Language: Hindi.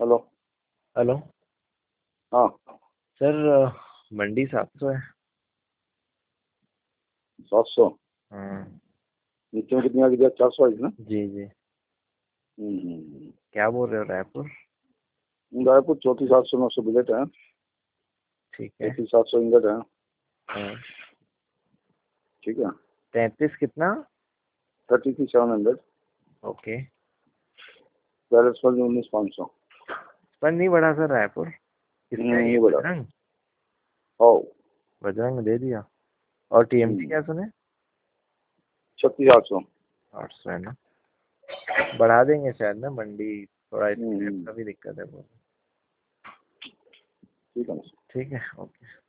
हेलो। हेलो। हाँ। सर, मंडी 700 है। 700। हाँ। नीचे में कितनी आ गई? 400 आई थी ना? जी जी। हम्म। क्या बोल रहे हो, रायपुर? रायपुर 34,700 बुलेट है। ठीक है। 33,700 इंगट है। हाँ। ठीक है। 33 कितना? 33,700। ओके। बैलेंस पर 19,500। पर नहीं बढ़ा सर रायपुर। किसने ये नहीं बड़ा। बजरंग? ओ। बजरंग ने दे दिया। और टीएमसी क्या सुने? 36,800। 800 है ना। बढ़ा देंगे शायद ना मंडी। थोड़ा स्क्रैप हम्म। का भी दिक्कत है बहुत। ठीक है। ठीक है, ओके।